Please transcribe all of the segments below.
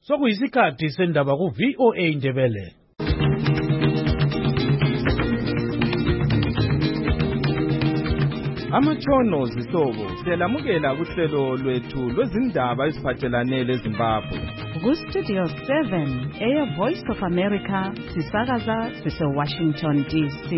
Sokuyisikhathi sendaba ku VOA Indebele. Amatshono zihlobo siyalamukela kuhlelo lwethu lwezindaba eziphathelane leZimbabwe. Ku-Studio 7 eya Voice of America sisakaza sise-Washington DC.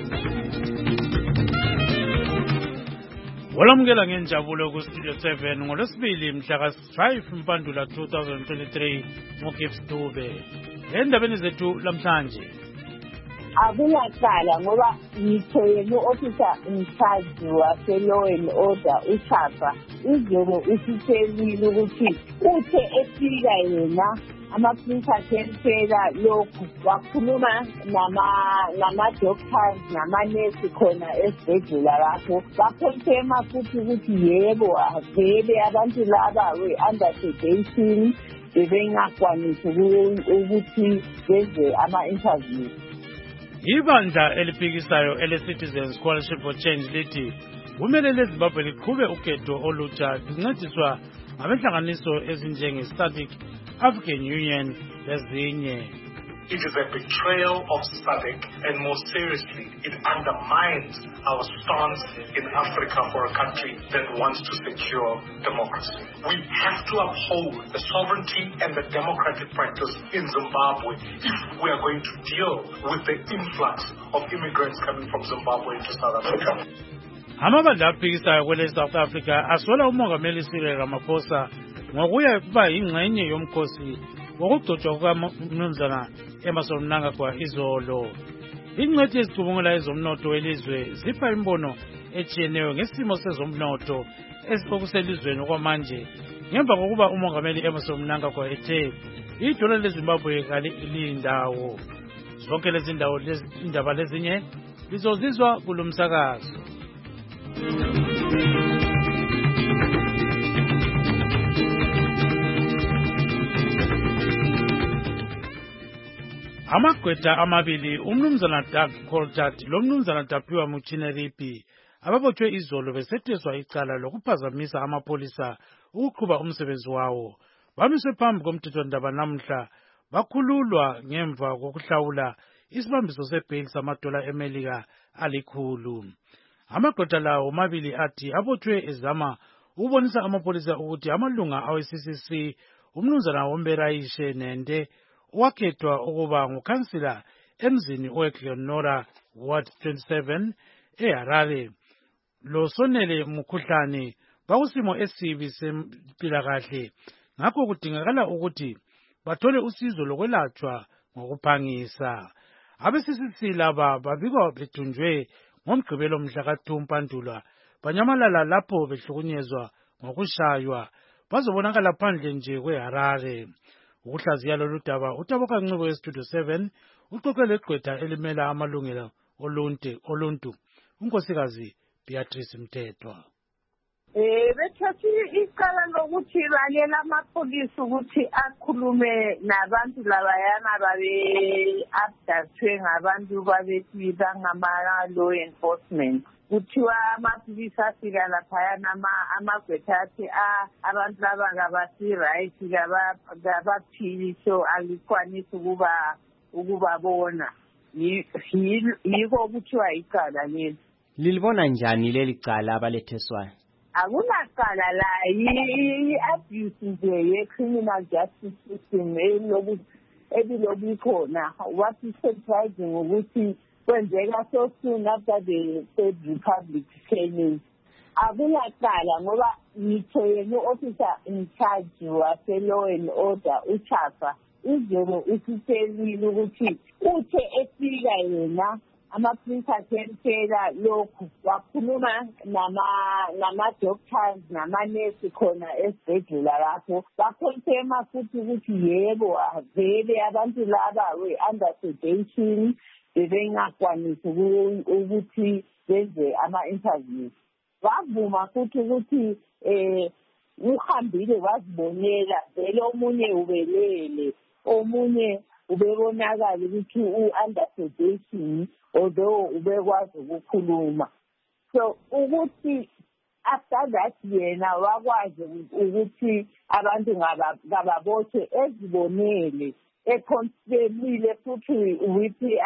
Walamukela ngenjabulo ku-Studio 7 ngolwesibili mhla ka-5 Mpandula 2023 ngoGibbs Dube. Endabeni zethu lamhlanje. Akulaqala ngoba ngitho yena u-officer in charge wase-law and order uChapha izolo usitshelile ukuthi uthe efika yena amapolice athempela lokhu wakhuluma nama-doctors namanesi khona esibhedlela lapho bakhonfema futhi ukuthi yebo vele abantu laba we-under sedation bebengakwanisi ukuthi benze ama-interview. Ibandla eliphikisayo ele-Citizens Coalition for Change lithi kumele leZimbabwe liqhube ukhetho olutsha lincediswa ngabenhlanganiso ezinjenge-SADC, African Union lezinye. It is a betrayal of SADC, and more seriously, it undermines our stance in Africa for a country that wants to secure democracy. We have to uphold the sovereignty and the democratic practice in Zimbabwe if we are going to deal with the influx of immigrants coming from Zimbabwe into South Africa. Amabandla aphikisayo kwele South Africa asola umongameli Cyril Ramaphosa ngokuya kuba yingxenye yomkhosi wokugcotshwa kukaMnumzana Emmerson Mnangagwa izolo. Ingcwethi ezicubungula ezomnotho welizwe zipha imbono etshiyeneyo ngesimo sezomnotho esikuselizweni okwamanje ngemva kokuba umongameli Emmerson Mnangagwa ethe idola leZimbabwe kaliyindawo. Zonke lezi indaba lezinye lizozizwa kulomsakazo. Amagqwetha amabili umnumzana Doug Coltart lomnumzana Tapiwa Muchineripi ababotshwe izolo besetheswa icala lokuphazamisa amapolisa ukuqhuba umsebenzi wawo bamiswe phambi komthethwandaba namhla bakhululwa ngemva kokuhlawula isibambiso sebhail $100 eMelika alikhulu. Amagqwetha lawo mabili athi abotshwe ezama ukubonisa amapolisa ukuthi amalunga awe-CCC umnumzana Womberayishe Nende wakhethwa ukuba ngukhansila emzini weGleonora Ward 27 eHarare losonele mkhuhlane bakusimo esibi sempilakahle ngakho kudingakala ukuthi bathole usizo lokwelatshwa ngokuphangisa. Abe-CCC laba babikwa bethunjwe ngomgqibelo mhla ka-2 Mpandula banyamalala lapho behlukunyezwa ngokushaywa bazobonakala phandle nje kweHarare. Ukuhlaziya lolu daba uTaboka Ncube weStudio 7 uxoxe legqwetha elimela amalungelo oluntu unkosikazi Beatrice Mthethwa. Bethathi icala lokuthi lalela amapolisi ukuthi akhulume nabantu labayana babe-abductwe ngabantu babethi bangama-law enforcement. Kuthiwa amapolisi afika laphayana amagqwetha athi abantu laba kabasi-right kabaphili so alikwanisi ukubabona. Yiko kuthiwa icala leli. Lilibona njani leli cala abaletheswayo? Akunaqala la i-abuse nje ye-criminal justice system ebilobu ikhona. What is surprising ukuthi kwenzeka so soon after the Third Republic came. Akunaqala ngoba ngitho yena u-officer in charge wase-law and order uChapha izolo usitshelile ukuthi uthe efika yena amapolice athempela lokhu wakhuluma nama-doctors namanesi khona esibhedlela lapho bakhonfema futhi ukuthi yebo vele abantu laba we-under sedation bebengakwanisi ukuthi benze ama-interviews. Wavuma futhi ukuthi uhambile wazibonela vele omunye ubelele omunye ubebonakala ukuthi u-under sedation although ubekwazi ukukhuluma. So ukuthi after that yena wakwazi ukuthi abantu ngababoshwe ezibonele econstable futhi with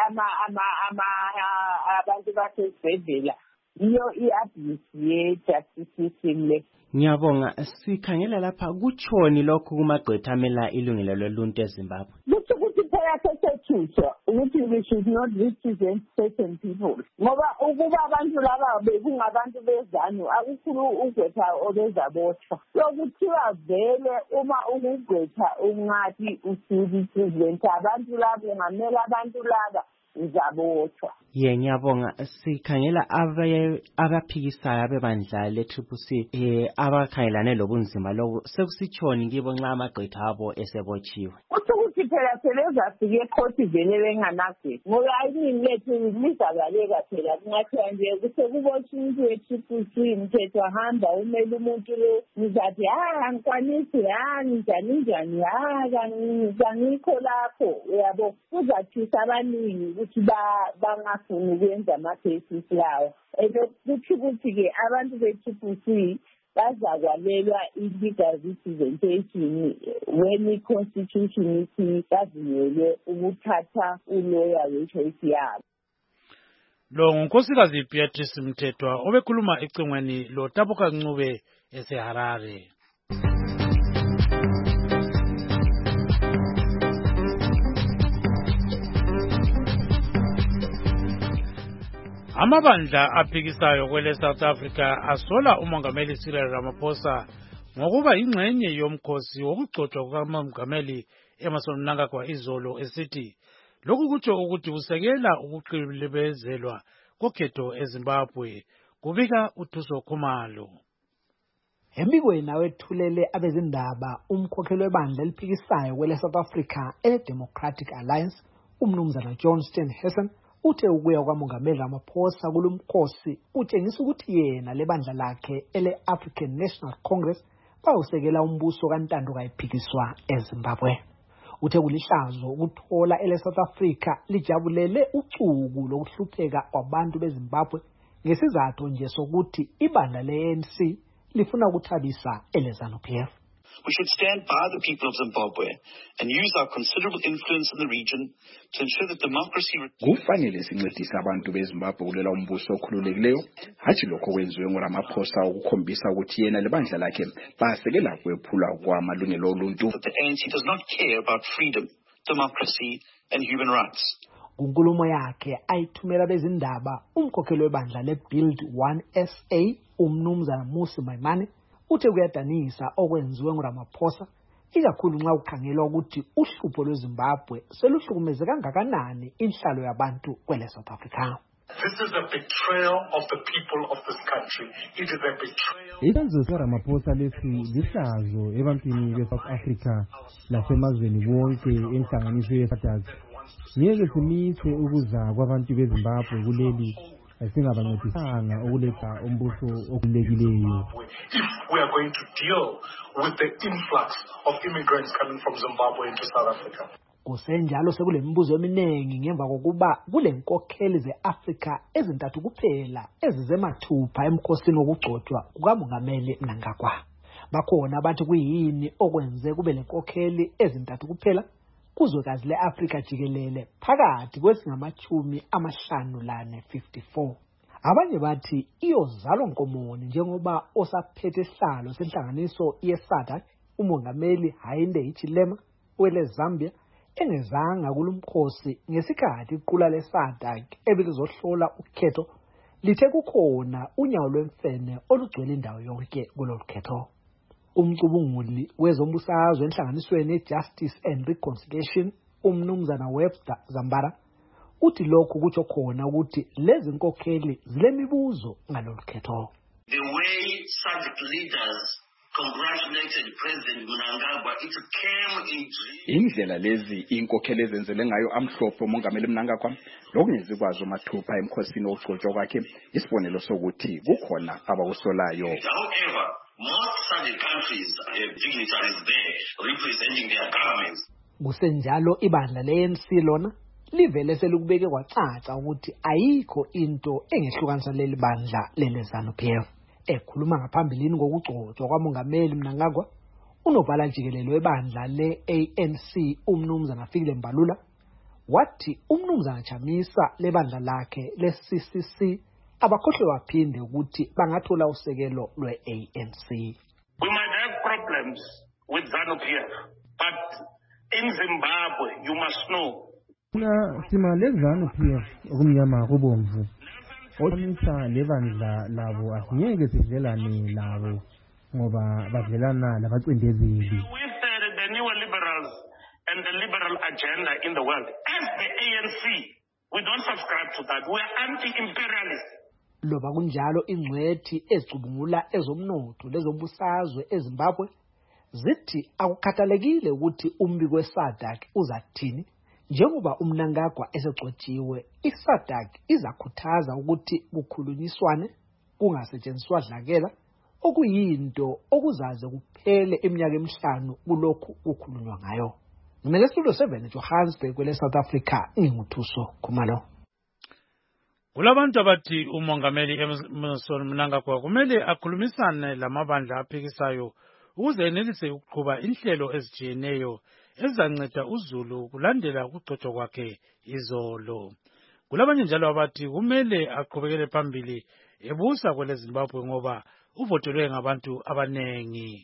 abantu basesibhedlela iyo iabuse ye-justice system le. Ngiyabonga. Sikhangela lapha kutshoni lokho kumagqwetha amela ilungelo loluntu eZimbabwe. Kuthi phela sesethuswa ukuthi we should not represent certain people. Ngoba ukuba abantu laba bekungabantu bezanu akukhulu ugqwetha obezabotshwa. Lokuthiwa vele uma ungugqwetha ungathi usurepresent abantu laba ngamela abantu laba uzabotshwa. Ngiyabonga. Sikhangela abaphikisayo abebandla le-CCC abakhangelane lobunzima lobu sekusitshoni kibo nxa amagqwetha abo esebotshiwe. Ukuthi phela selezafike ekhosi vele benganagwe ngoba ayiningi lethu lizabaleka phela kungathiwa nje kusekubotshwa umuntu we-CCC mthetho ahamba umele umuntu lo nizathi angikwanisi njani kangikho lapho uyabo kuzathisa abaningi ukuthi bangafuni ukwenza ama-cases lawo. Kuthi ukuthi-ke abantu be-CCC bazakwalelwa i-legal representation when i-constitution ithi bavunyelwe ukuthatha uloya we-choice yabo. Lo ngunkosikazi Beatrice Mthethwa obekhuluma ecingweni loTabuka Ncube eseHarare. Amabandla aphikisayo kwele South Africa asola umongameli Cyril Ramaphosa ngokuba ingxenye yomkhosi wokugcotshwa kukamongameli Emmerson Mnangagwa izolo esithi lokhu kutsho ukuthi usekela ukuqilibezelwa kokhetho eZimbabwe. Kubika uThuso Khumalo. Embikweni awethulele abezindaba umkhokheli webandla eliphikisayo kwele South Africa ele-Democratic Alliance umnumzana John Steenhuisen uthe ukuya kwamongameli Ramaphosa kulumkhosi utshengisa ukuthi yena lebandla lakhe ele-African National Congress bawusekela umbuso kaNtando kayiphikiswa eZimbabwe. Uthe kulihlazo ukuthola ele-South Africa lijabulele ucuku lokuhlupheka kwabantu beZimbabwe ngesizathu nje sokuthi ibandla le-ANC lifuna ukuthabisa ele-ZANU-PF. We should stand by the people of Zimbabwe and use our considerable influence in the region to ensure that democracy. Kufanele sincedise abantu beZimbabwe kulwela umbuso okhululekileyo, hathi lokho kwenziwe nguRamaphosa ukukhombisa ukuthi yena lebandla lakhe basekela kwephula kwamalungelo oluntu. The ANC does not care about freedom, democracy and human rights. Kunkulumo yakhe ayithumela bezindaba umkhokheli webandla le-Build 1 SA umnumzana Musi Maimane uthe kuyadanisa okwenziwe nguRamaphosa ikakhulu nxa ukhangelwa ukuthi uhlupho lweZimbabwe seluhlukumeze kangakanani inhlalo yabantu kwele South Africa. This is a betrayal of the people of this country. It is a betrayal. Isenzo sikaRamaphosa lesi lihlazo ebantwini beSouth Africa lasemazweni wonke enhlanganiso ye-SADC. Ngeke simise ukuza kwabantu beZimbabwe kuleli singabancedisanga ukuletha umbuso okhululekileyo. If we are going to deal with the influx of immigrants coming from Zimbabwe into South Africa. Kusenjalo sekulemibuzo eminingi ngemva kokuba kulenkokheli ze-Afrika ezintathu kuphela ezizemathupha emkhosini wokugcotshwa kukamongameli Mnangagwa. Bakhona bathi kuyini okwenze kube lenkokheli ezintathu kuphela kuzwekazi le-Afrika jikelele phakathi kwezingama-54. Abanye bathi iyozalwa nkomoni njengoba osaphethe isihlalo senhlanganiso ye-SADC umongameli Hakainde Hichilema wele Zambia engezanga kulumkhosi ngesikhathi iqula le-SADC ebelizohlola ukhetho lithe kukhona unyawo lwemfene olugcwele indawo yonke kulolu khetho. Umcubunguli wezombusazwe enhlanganisweni ye-Justice and Reconciliation umnumzana Webster Zambara uthi lokhu kutsho khona ukuthi lezi nkokheli zilemibuzo ngalolu khetho. The way SADC leaders congratulated President Mnangagwa, it came in dreams. Indlela lezi inkokheli ezenzele ngayo amhlophe umongameli Mnangagwa lokungezikwazi mathupha emkhosini wokugcotshwa kwakhe isibonelo sokuthi kukhona abawusolayo. However, most SADC countries have dignitaries there representing their governments. Kusenjalo ibandla le-ANC lona livele selukubeke kwacaca ukuthi ayikho into engehlukanisa leli bandla lele ZANU-PF. Ekhuluma ngaphambilini ngokugcotshwa kwamongameli Mnangagwa, unobhala jikelele webandla le-ANC umnumzana Fikile Mbalula wathi umnumzana Chamisa lebandla lakhe le-CCC abakhohlwe waphinde ukuthi bangathola usekelo lwe-ANC. We might have problems with ZANU-PF, but in Zimbabwe you must know sima le-ZANU-PF okumnyama kubomvu Omisa lebandla labo asingeke sidlelane labo ngoba badlelana labacindezeli. With the neoliberals and the liberal agenda in the world, as the ANC, we don't subscribe to that. We are anti-imperialist. Loba kunjalo ingcwethi ezicubungula ezomnotho lezombusazwe eZimbabwe zithi akukhathalekile ukuthi umbiko weSADC uzathini. Njengoba uMnangagwa esegcotshiwe, iSADC izakhuthaza ukuthi kukhulunyiswane kungasetshenziswa dlakela okuyinto okuzaze kuphele eminyaka emihlanu kulokhu kukhulunywa ngayo. Mina Studio 7 eJohannesburg kwele South Africa nginguthuso Khumalo. Kulabantu abathi umongameli Emmerson Mnangagwa kumele akhulumisane lamabandla aphikisayo ukuze enelise ukuqhuba inhlelo ezijiyeneyo ezanceda uZulu kulandela ukugcotshwa kwakhe izolo. Kulabanye njalo abathi kumele aqhubekele phambili ebusa kwele Zimbabwe ngoba uvotelwe ngabantu abanengi.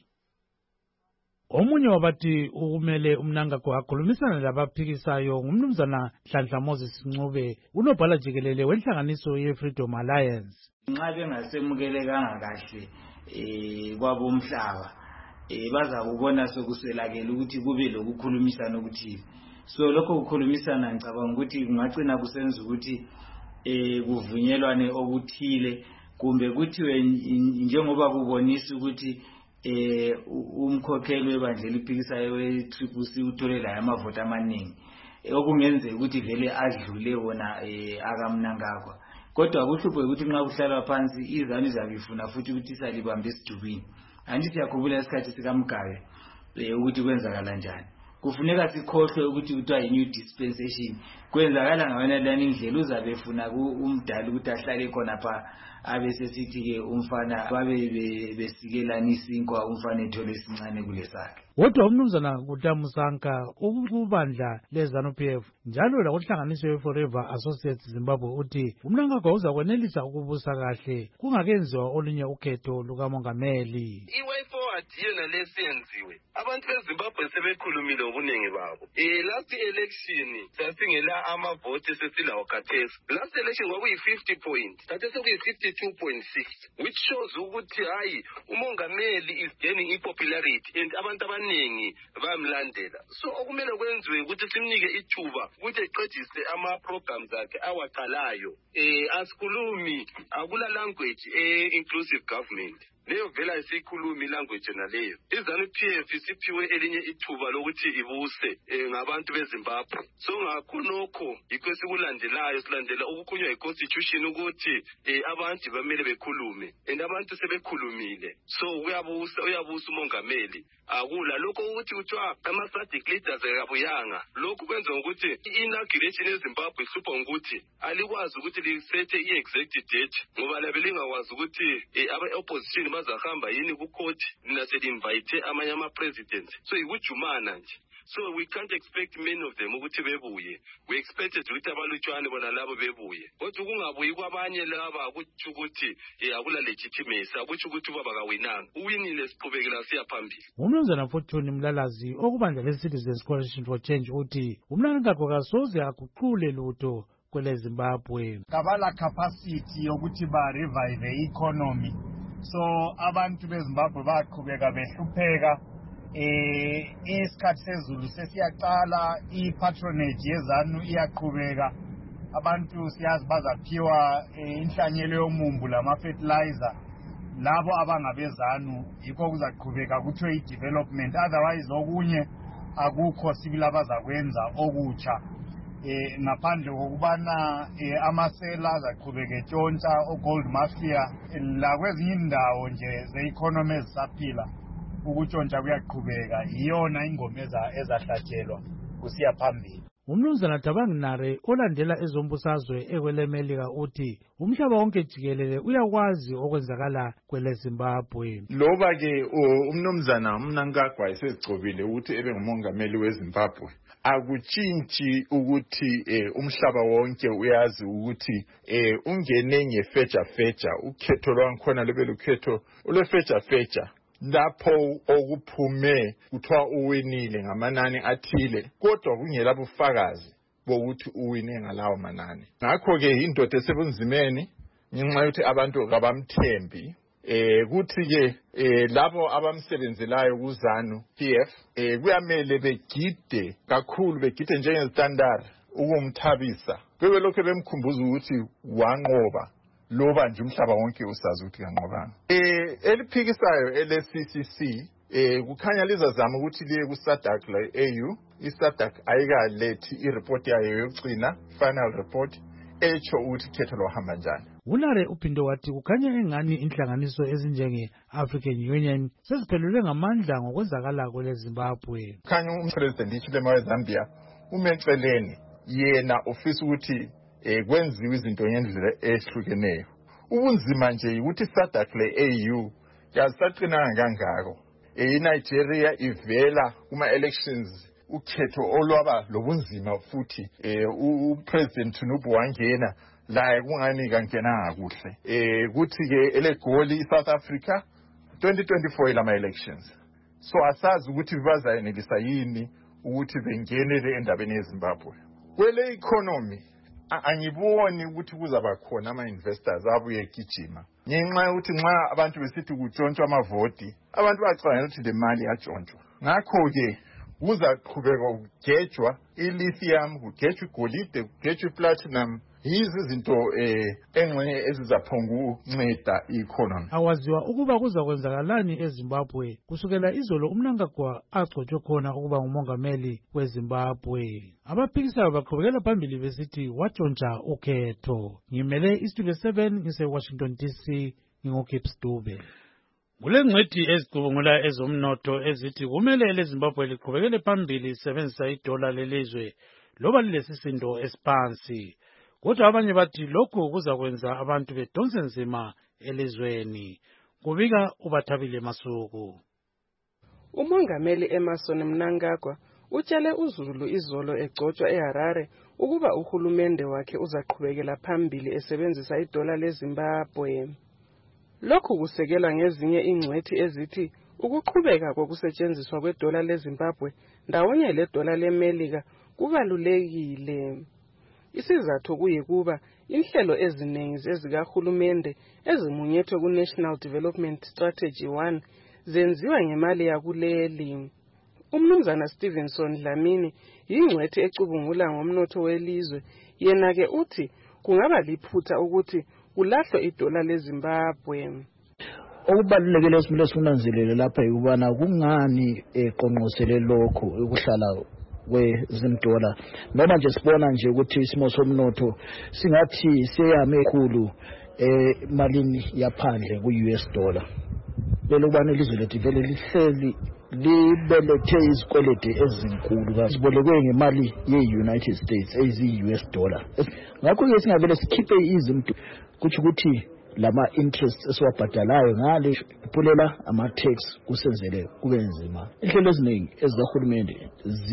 Omunye wabathi kumele uMnangagwa akhulumisane labaphikisayo ngumnumzana Nhlanhla Moses Ncube, unobhala jikelele wenhlanganiso ye-Freedom Alliance. Nxa bengasemukelekanga kahle kwabomhlaba baza kubona sokuswelakela ukuthi kube lokukhulumisana okuthile. So lokho kukhulumisana ngicabanga ukuthi kungagcina kusenza ukuthi kuvunyelwane okuthile kumbe kuthiwe njengoba kubonisa ukuthi umkhokheli webandla eliphikisayo we-CCC utholela amavoti amaningi okungenzeka ukuthi vele adlule wona akaMnangagwa. Kodwa kuhluphe ukuthi nxa kuhlalwa phansi izanu izabifuna futhi ukuthi isalibambe esidubini. Andithi siyakhumbula isikhathi sikaMgabe ukuthi kwenzakala njani. Kufuneka sikhohlwe ukuthi kuthiwa yi-new dispensation. Kwenzakala ngawena lani indlela uzabe efuna umdala ukuthi ahlale khona pha abesesithi-ke umfana babe besikelana isinkwa umfana ethole esincane kulesakhe. Kodwa umnumzana Kutamusanka ukubandla le-ZANU-PF njalo lakuhlanganiso ye-Forever Associates Zimbabwe uthi uMnangagwa uzakwenelisa ukubusa kahle kungakenziwa olunye ukhetho lukamongameli. Yena lesenziwe abantu beZimbabwe sebekhulumile ngobuningi babo. Last election sasingela amavoti sesilawo khathesi. Last election kwakuyi 50 point. Khathesi kuyi 52.6, which shows ukuthi hayi umongameli is gaining popularity and abantu abaningi bayamlandela. So okumele kwenziwe ukuthi simnike ithuba ukuthi eqedise ama programs akhe awaqalayo. Asikhulumi akula language inclusive government. Leyo vela isikhulumi language naleyo. iZANU-PF isiphiwe elinye ithuba lokuthi ibuse ngabantu beZimbabwe. So ngakho nokho yikho sikulandelayo silandela ukukhulunywa yiconstitution ukuthi abantu bamele bekhulume and abantu sebekhulumile. So uyabusa umongameli. Akula lokho ukuthi kuthiwa ama-SADC leaders ayabuyanga. Lokhu kwenza ukuthi i-inauguration eZimbabwe ihlupha ukuthi alikwazi ukuthi lisethe i-exact date ngoba labe lingakwazi ukuthi aba-opposition bazahamba yini kukhoti linaselinvite amanye ama-presidents. So ikujumana nje. So we can't expect many of them ukuthi bebuye. We expected ukuthi abalutshwane bona labo bebuye. Kodwa kungabuyi kwabanye laba ukuthi ukuthi akula legitimacy, ukuthi ukuthi baba kawinanga. Uwinile siqhubekela siya phambili. Umnumzana Fortune Mlalazi okubandla le-Citizens Coalition for Change uthi uMnangagwa kasoze aguqule lutho kwele Zimbabwe. Kabala capacity yokuthi ba revive economy. So abantu beZimbabwe baqhubeka behlupheka. Isikhathi sezulu sesiyaqala, i-patronage yezanu iyaqhubeka. Abantu siyazi bazaphiwa inhlanyelo yomumbu lama-fertilizer. Labo abangabezanu yikho kuzaqhubeka kuthiwe i-development. Otherwise okunye akukho sibili abazakwenza okutsha. Ngaphandle kokubana amasela azaqhubeka etshontsha o-gold mafia lakwezinye indawo nje ze-economy ezisaphila. Ukutshontsha kuyaqhubeka iyona ingoma ezahlatshelwa kusiya phambili. umnumzana Tabanginare olandela ezombusazwe ekwelemelika uthi umhlaba wonke jikelele uyakwazi okwenzakala kwele Zimbabwe. Loba ke umnumzana Mnangagwa esegcobile ukuthi ebe ngumongameli weZimbabwe, akutshintshi ukuthi umhlaba wonke uyazi ukuthi ungene ngefeja ukhetho lwankhona lebe lukhetho olwefeja lapho okuphume kuthiwa uwinile ngamanani athile, kodwa kungela bufakazi bokuthi uwine ngalawo manani. Ngakho ke indoda esebunzimeni ngenxa yokuthi abantu kabamthembi, kuthi ke labo abamsebenzelayo kuZANU PF kuyamele begide kakhulu, begide njengezitandara ukumthabisa, bebe lokho bemkhumbuza ukuthi wanqoba, loba nje umhlaba wonke usazi ukuthi kanqobanga. Eliphikisayo ele-CCC kukhanya lizazama ukuthi liye ku-SADC la AU. I-SADC ayikalethi ireport yayo yokugcina, final report, etsho ukuthi khetho lohamba njani. Unare uphinde wathi kukhanya engani inhlanganiso ezinjenge-African Union seziphelelwe ngamandla ngokwenzakala kwele Zimbabwe. Kukhanya umpresident Hichilema weZambia umeceleni yena ofisa ukuthi kwenziwe izinto ngendlela ehlukeneyo. Ubunzima nje ukuthi SADC le AU yasaqinanga kangako. INigeria ivela kuma-elections ukhetho olwaba lobunzima futhi upresident Tinubu wangena la kungani kangenanga kuhle. Kuthi ke elegoli iSouth Africa 2024 ilama elections. So asazi ukuthi bazayenelisa yini ukuthi bengenele endabeni yeZimbabwe. Kwele economy angiboni ukuthi kuzaba khona ama-investors abuye egijima. Ngenxa yokuthi nxa abantu besithi kutshontshwa amavoti, abantu bacabanga ukuthi le mali yatshontshwa. Ngakho-ke kuzaqhubeka kugejwa i-lithium, kugejwa igolide, kugejwa i-platinum. Yizi izinto engxenye ezizaphonga ukunceda i-economy. Awaziwa ukuba kuzakwenzakalani eZimbabwe kusukela izolo uMnangagwa agcotshwe khona ukuba ngumongameli weZimbabwe. Abaphikisayo baqhubekela phambili besithi watshontsha ukhetho. Ngimele iStudio 7 ngise-Washington DC, nginguKips Dube. Kulengcwethi ezicubungula ezomnotho ezithi kumele eleZimbabwe liqhubekele phambili lisebenzisa idola lelizwe loba lilesisindo esiphansi. Kodwa abanye bathi lokhu kuzakwenza abantu bedonse nzima elizweni. Kubika uBathabile Masuku. Umongameli Emmerson Mnangagwa utshele uZulu izolo egcotshwa eHarare ukuba uhulumende wakhe uzaqhubekela phambili esebenzisa idola leZimbabwe. Lokhu kusekelwa ngezinye ingcwethi ezithi ukuqhubeka kokusetshenziswa kwedola leZimbabwe ndawonye ledola leMelika kubalulekile. Isizathu kuyikuba inhlelo eziningi ezikahulumende ezimunyethwe ku-National Development Strategy 1 zenziwa ngemali yakuleli. Umnumzana Stevenson Dlamini yingcwethi ecubungula ngomnotho welizwe, yena-ke uthi kungaba liphutha ukuthi kulahlwe idola leZimbabwe. Okubalulekile esimele sikunanzelele lapha yikubana kungani eqonqosele lokho ukuhlala kwezindola, noma nje sibona nje ukuthi isimo somnotho singathi seyame ekhulu emalini yaphandle ku-US dollar. Lelo kubana ilizwe lethu vele lihleli libelethe izikwelede ezinkulu zibolekwe ngemali ye-United States eziyi-US dollar. Ngakho-ke singavele sikhiphe izinto kuthi ukuthi lama interest esiwabhadalayo ngale iphulela ama-tax kusenzele kube nzima. Inhlelo eziningi ezikahulumende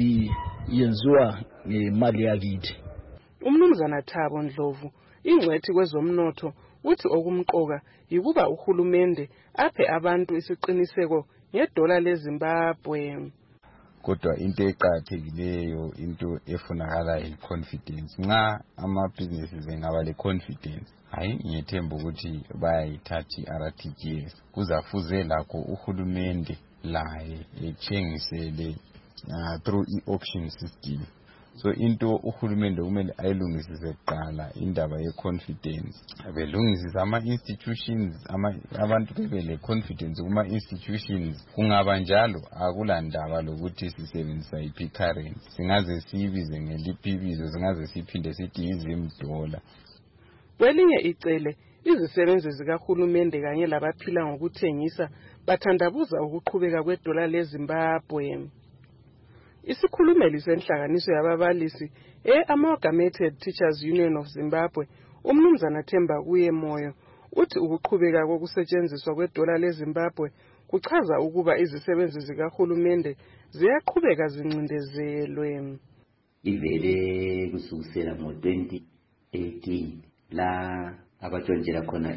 ziyenziwa ngemali yakithi. Umnumzana Thabo Ndlovu ingcwethi kwezomnotho uthi okumqoka yikuba uhulumende aphe abantu isiqiniseko ngedola leZimbabwe. Kodwa into eqakathekileyo, into efunakala yi-confidence. Nxa amabhizinisi engaba le-confidence, hayi ngiyethemba ukuthi bayayithatha i-RTGS. Kuzafuze lakho uhulumende laye ethengisele through i-auction system. So into uhulumende kumele ayilungisise kuqala indaba ye-confidence. Belungisise ama-institutions, abantu bebele confidence kuma-institutions. Kungaba njalo akulandaba lokuthi sisebenzisa iphi currency. Singaze siyibize ngeliphi ibizo, singaze siphinde sithi $1. Kwelinye icele izisebenzi zikahulumende kanye labaphila ngokuthengisa bathandabuza ukuqhubeka kwedola leZimbabwe. Isikhulumeli senhlanganiso yababalisi Amalgamated Teachers Union of Zimbabwe, uMnumzana Themba Kuyemoyo, uthi ukuqhubeka kokusetshenziswa kwedola leZimbabwe kuchaza ukuba izisebenzi zikahulumende ziyaqhubeka zincindezelwe. Ivele kusukela ngo-2018 la abatshontshela khona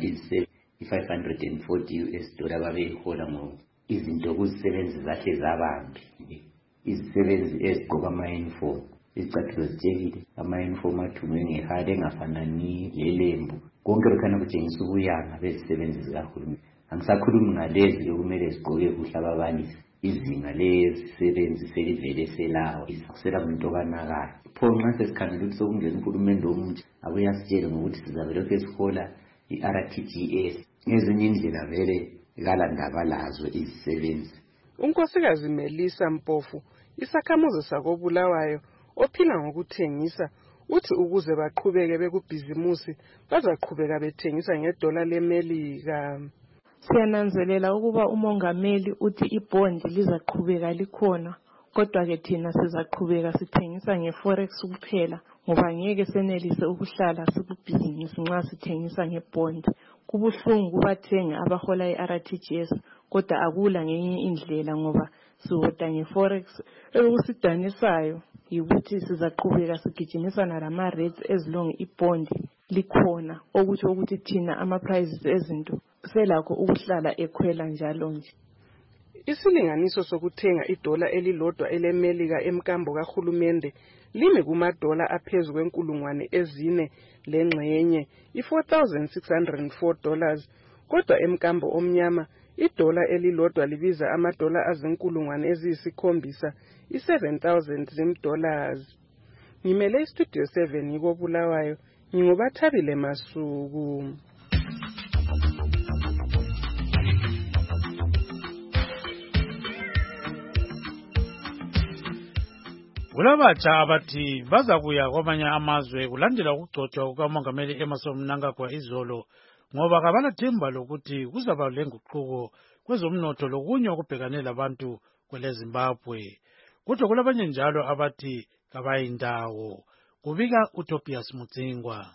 $540 babeyihola ngo izinto kuzisebenzi zahle zabambi. Izisebenzi ezigqoka ama-uniform izicathulo zitshekile, ama-uniform athungwe ngehali engafanani lelembu, konke lokhana kutshengisa ubuyanga bezisebenzi zikahulumende. Angisakhulumi ngalezi okumele zigqoke kuhle ababalisi, izinga lezisebenzi selivele selawo, isela muntu obanakayo. Pho nxa sesikhangela ukuthi sokungena uhulumende omutsha abuye asitshele ngokuthi sizabe lokhu sihola i-RTGS, ngezinye indlela vele kalandaba lazo izisebenzi. uNkosikazi Melisa Mpofu, isakhamuzi sakoBulawayo ophila ngokuthengisa, uthi ukuze baqhubeke bekubhizimusi bazaqhubeka bethengisa ngedola leMelika. Siyananzelela ukuba umongameli uthi ibhondi lizaqhubeka likhona, kodwa ke thina sizaqhubeka sithengisa ngeforex kuphela ngoba ngeke senelise ukuhlala sikubhizinisi nxa sithengisa ngebhondi. Kubuhlungu kubathenga abahola i-RTGS, kodwa akula ngenye indlela ngoba sihoda ngeforex. Okusidanisayo yikuthi sizaqhubeka sigijimisana lama-rates as long ibhondi likhona, okuthi ukuthi thina ama-prices ezinto selakho ukuhlala ekhwela njalo nje. Isilinganiso sokuthenga idola elilodwa eleMelika emkambo kahulumende limi kumadola aphezu kwe4,000 lengxenye, $4,604, kodwa emkambo omnyama idola elilodwa libiza amadola $7,000, $7,000. Ngimele istudio 7 yikoBulawayo, nginguBathabile Masuku. Kulabatsha abathi bazakuya kwamanye amazwe kulandela ukugcotshwa kukamongameli Emmerson Mnangagwa izolo ngoba kabalathemba lokuthi kuzaba lenguquko kwezomnotho lokunye okubhekane labantu kweleZimbabwe. Kodwa kulabanye njalo abathi kabayindawo. Kubika uTobias Mutsingwa.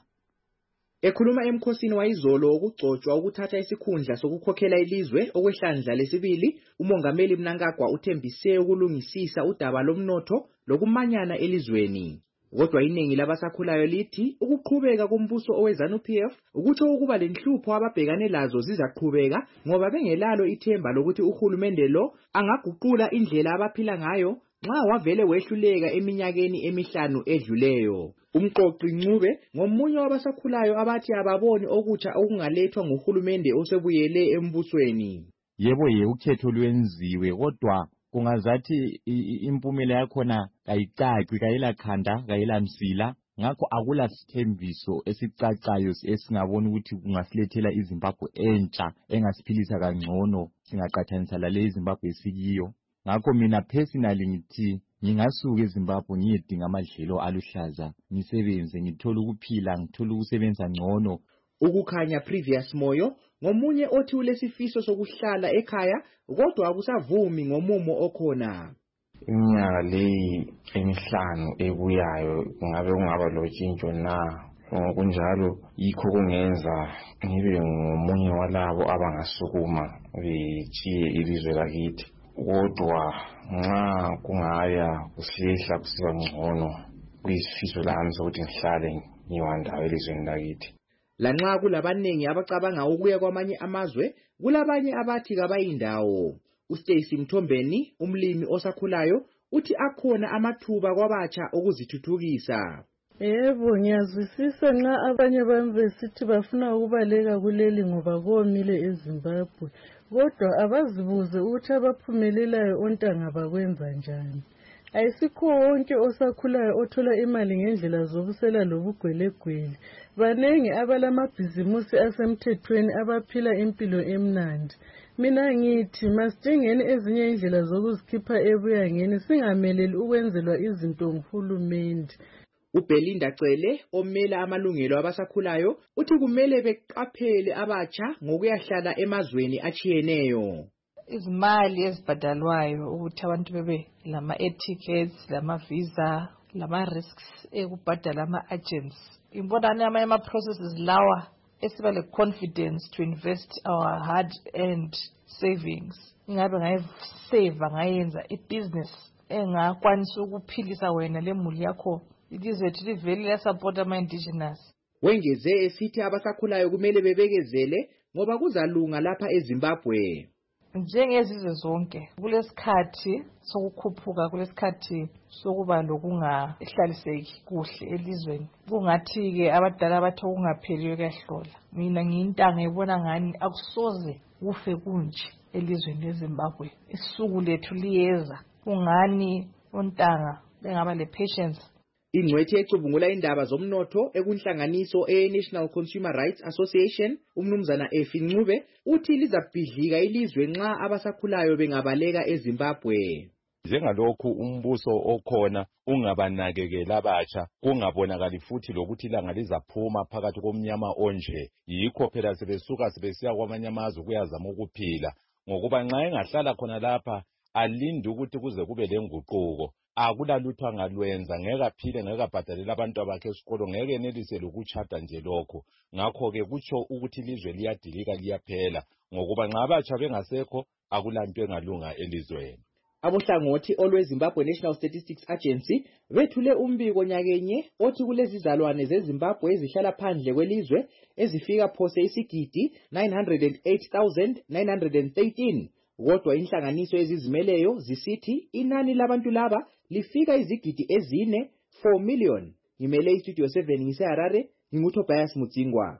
Ekhuluma emkhosini wayizolo ukugcotshwa ukuthatha isikhundla sokukhokhela ilizwe okwehlandla lesibili, umongameli Mnangagwa uthembise ukulungisisa udaba lomnotho lokumanyana elizweni. Kodwa iningi labasakhulayo lithi ukuqhubeka kombuso oweZANU-PF ukutsho ukuba lenhlupho ababhekane lazo zizaqhubeka ngoba bengelalo ithemba lokuthi uhulumende lo angaguqula indlela abaphila ngayo nxa wavele wehluleka eminyakeni emihlanu edluleyo. Umqoqi Ncube ngomunye wabasakhulayo abathi ababoni okutsha okungalethwa nguhulumende osebuyele embusweni. Yebo ukhetho lwenziwe kodwa kungazathi impumela yakhona kayicaci, kayilakhanda, kayilamsila, ngakho akula sithembiso esicacayo esingabona ukuthi kungasilethela iZimbabwe entsha engasiphilisa kangcono singaqathanisa lale iZimbabwe esikiyo. Ngakho mina personally ngithi ngingasuka eZimbabwe ngiyedinga amadlelo aluhlaza, ngisebenze, ngithola ukuphila, ngithola ukusebenza ngcono. Ukukhanya Previous Moyo ngomunye othi ulesifiso sokuhlala ekhaya kodwa akusavumi ngomumo okhona. Iminyaka leyi emihlanu ebuyayo ngabe kungaba lotshintsho na? Kunjalo yikho kungenza ngibe ngomunye walabo abangasukuma betshiye ilizwe lakithi. Kodwa nxa kungaya kusihla kusiba ngcono, kuyisifiso lami sokuthi ngihlale ngiwandawo elizweni lakithi. Lanxa kulabaningi abacabanga ukuya kwamanye amazwe, kulabanye abathi kabayindawo. uStacy Mthombeni, umlimi osakhulayo, uthi akhona amathuba kwabatsha okuzithuthukisa. Yebo, ngiyazwisisa nxa abanye bami besithi bafuna ukubaleka kuleli ngoba komile eZimbabwe, kodwa abazibuze ukuthi abaphumelelayo ontanga bakwenza njani. Ayisikho wonke osakhulayo othola imali ngendlela zobusela lobugwelegwele. Banengi abalamabhizimusi asemthethweni abaphila impilo emnandi. Mina ngithi masidingeni ezinye indlela zokuzikhipha ebuyangeni, singameleli ukwenzelwa izinto nguhulumende. uBelinda Cele omela amalungelo abasakhulayo uthi kumele beqaphele abatsha ngokuyahlala emazweni achiyeneyo. izimali ezibhadalwayo ukuthi abantu bebe lama-air tickets, lama-visa, lama-risks ekubhadala ama-agents. Important amanye ama-processes lawa esiba le-confidence to invest our hard-earned savings. Ingabe ngayiseva ngayenza i-business engakwanisa ukuphilisa wena lemuli yakho. Ilizwe lethu livele layasupport ama-indigenous. Wengeze esithi abasakhulayo kumele bebekezele ngoba kuzalunga lapha eZimbabwe. Njengezizwe zonke kulesikhathi sokukhuphuka, kulesikhathi sokuba lokungahlaliseki kuhle elizweni. Kungathi ke abadala bathi okungapheliyo kuyahlola. Mina ngiyintanga ibona ngani akusoze kufe kunje elizweni leZimbabwe. Isuku lethu liyeza. Kungani ontanga bengaba le patience. Ingcwethi ecubungula indaba zomnotho ekunhlanganiso e-National Consumer Rights Association, umnumzana Efi Ncube, uthi lizabhidlika ilizwe nxa abasakhulayo bengabaleka eZimbabwe. Njengalokhu umbuso okhona ungabanakekela abatsha, kungabonakali futhi lokuthi ilanga lizaphuma phakathi komnyama onje. Yikho phela sebesuka sebesiya kwamanye amazwe kuyazama ukuphila, ngokuba nxa engahlala khona lapha alinde ukuthi kuze kube lenguquko. Akulalutho angalwenza, ngeke aphile, ngeke abhadalela abantu bakhe esikolo, ngeke enelise lokutshada nje lokho. Ngakho-ke kutsho ukuthi ilizwe liyadilika, liyaphela, ngokuba nxa abatsha bengasekho akulanto engalunga elizweni. Abohlangothi olweZimbabwe National Statistics Agency bethule umbiko nyakenye othi kulezizalwane zeZimbabwe ezihlala phandle kwelizwe ezifika phose isigidi 908,913. Kodwa inhlanganiso ezizimeleyo zisithi inani labantu laba lifika izigidi ezine 4 million. Ngimele iStudio 7 ngiseHarare, nginguTobias Mutsingwa.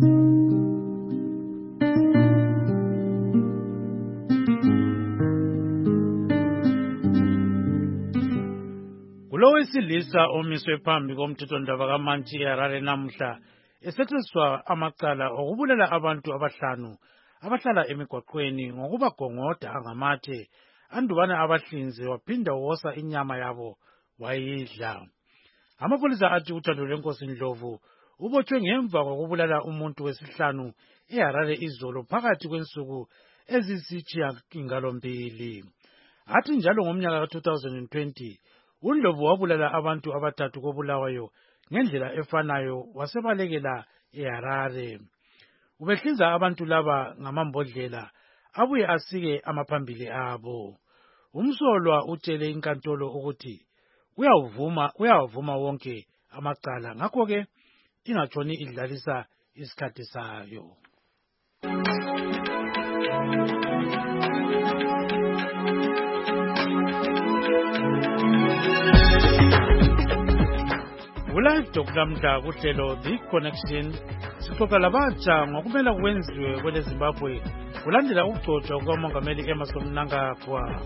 Kulo wesilisa omiswe phambi komthethondaba kaMantshi eHarare namuhla esetshenziswa amacala okubulela abantu abahlanu abahlala emigwaqweni ngokubagongoda angamathe andubana abahlinze waphinda wosa inyama yabo wayidla. Amapolisa athi uThando lweNkosi Ndlovu ubotshwe ngemva kokubulala umuntu wesihlanu eHarare izolo phakathi kwensuku eziyisishiyagalombili. Athi njalo ngomnyaka ka-2020 uNdlovu wabulala abantu abathathu koBulawayo ngendlela efanayo wasebalekela eHarare. Ubehlinza abantu laba ngamambodlela abuye asike amaphambili abo. Umsolwa utshele inkantolo ukuthi uyawuvuma wonke amacala, ngakho-ke ingatshoni idlalisa isikhathi sayo. Ulive Talk namhla kuhlelo The Connection sixoxa labatsha ngokumele kwenziwe kwele Zimbabwe kulandela ukugcotshwa kukaMongameli Emmerson Mnangagwa.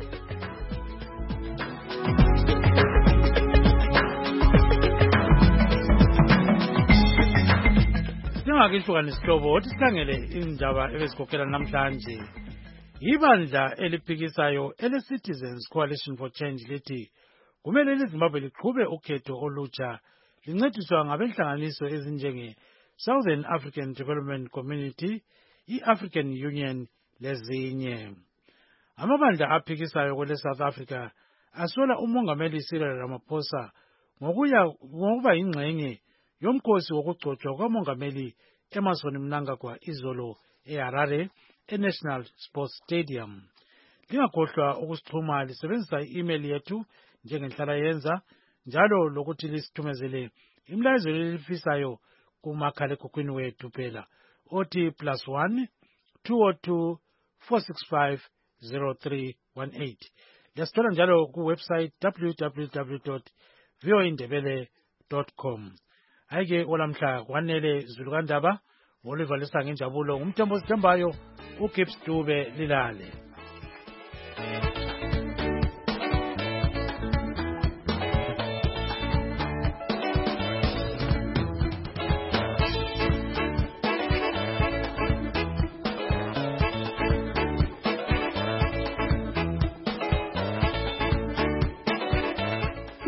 Singakihlukanisa isihlobo othi sihlangele indaba ebezikhokhela namhlanje. Ibandla eliphikisayo ele-Citizens Coalition for Change lithi kumele iZimbabwe liqhube ukhetho olutsha lincediswa ngabenhlanganiso ezinjenge Southern African Development Community, i-African Union lezinye. Amabandla aphikisayo kwele South Africa asola uMongameli Cyril Ramaphosa ngokuba yingxenye yomkhosi wokugcotshwa kukaMongameli Emmerson Mnangagwa izolo eHarare eNational Sports Stadium. Lingakhohlwa ukusixhuma lisebenzisa i-email yethu njengenhlala yenza, njalo lokuthi lisithumezele imlayezo elifisayo kumakhalekhukhwini wethu phela othi +1 202 465 0318. Lesithola njalo kuwebsite www.voindebele.com. Ayike olamhla kwanele Zulukandaba ngolivalisa ngenjabulo ngumthembo sithembayo uGibbs Dube Lilale.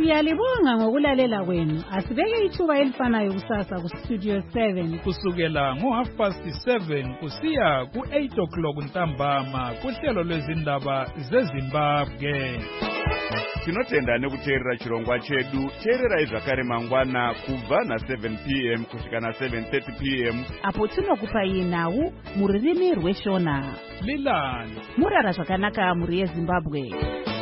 Siyalibonga ngokulalela kwenu. Asibeke ithuba elifanayo kusasa ku Studio 7 kusukela ngo7:30 kusiya ku8 ntambama kuhlelo lwezindaba zeZimbabwe. Tinotenda nekuteerera chirongwa chedu. Teererai zvakare mangwana kubva na7 p.m. kusvika na7:30 p.m. apo tinokupai nhau mururimi rweShona. Lilani Murara zvakanaka muri yeZimbabwe.